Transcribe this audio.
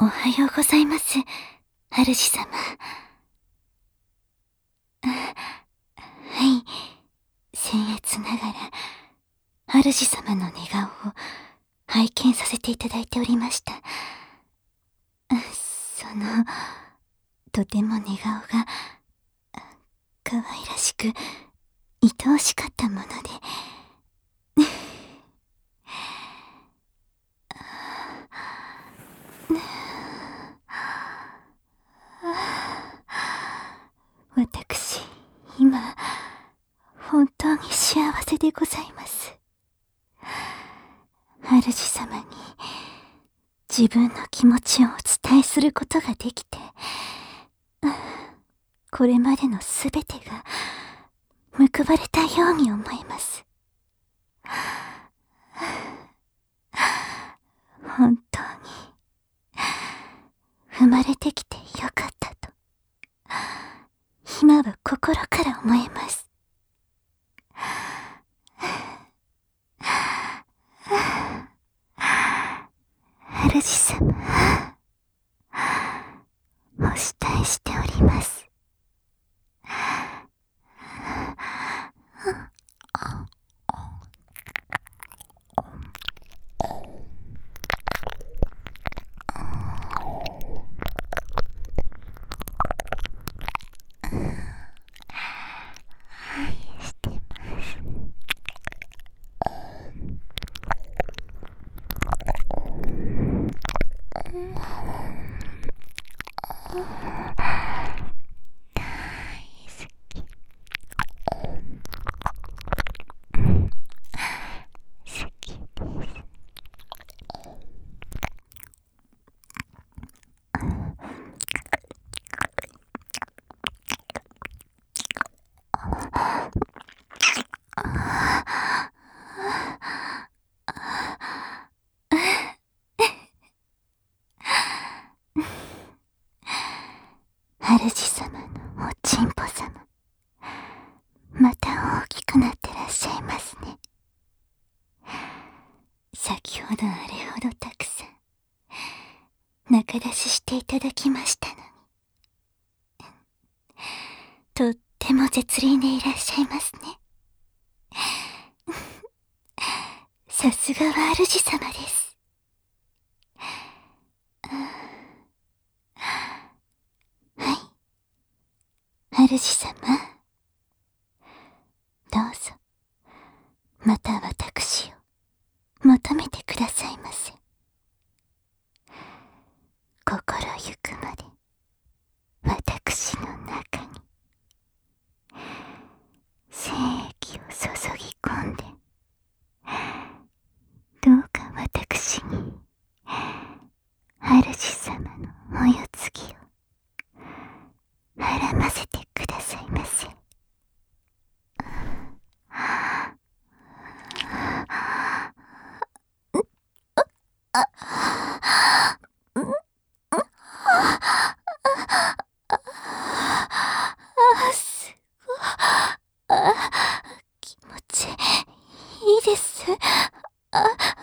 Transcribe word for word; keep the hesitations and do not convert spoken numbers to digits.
おはようございます、主様。はい、僭越ながら、主様の寝顔を拝見させていただいておりました。その、とても寝顔が、可愛らしく、愛おしかったもので、私、今、本当に幸せでございます。主様に、自分の気持ちをお伝えすることができて、これまでのすべてが、報われたように思います。本当に、生まれてきてよかったと、今は心から思えます。主様、お慕いしております。主様のおちんぽ様、また大きくなってらっしゃいますね。先ほどあれほどたくさん仲出ししていただきましたのに、とっても絶倫でいらっしゃいますね。さすがは主様です。主様、どうぞ、また私を求めてくださいませ。心ゆくまで、私の中に、精液を注ぎ込んで、どうか私に、主様のお世継ぎを、はらませてくださいませ。すごい。気持ちいいです。あ